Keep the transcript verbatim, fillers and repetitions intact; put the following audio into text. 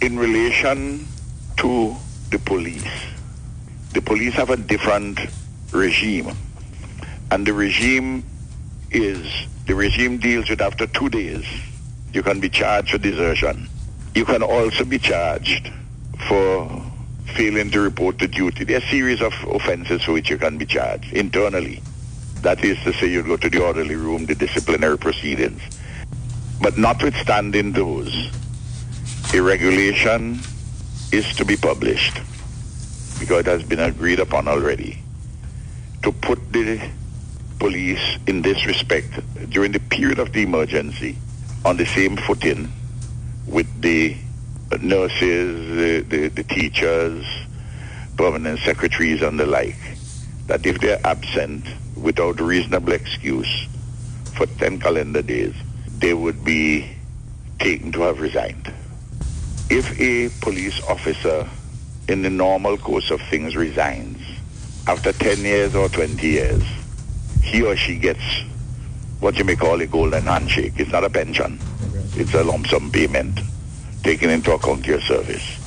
in relation to the police, the police have a different regime. And the regime is, the regime deals with after two days, you can be charged for desertion. You can also be charged for failing to report to duty. There are a series of offenses for which you can be charged internally. That is to say, you go to the orderly room, the disciplinary proceedings. But notwithstanding those, a regulation is to be published, because it has been agreed upon already, to put the police in this respect during the period of the emergency on the same footing with the nurses, the, the, the teachers, permanent secretaries and the like, that if they're absent without reasonable excuse for ten calendar days, they would be taken to have resigned. If a police officer in the normal course of things resigns after ten years or twenty years, he or she gets what you may call a golden handshake. It's not a pension. It's a lump sum payment taken into account your service.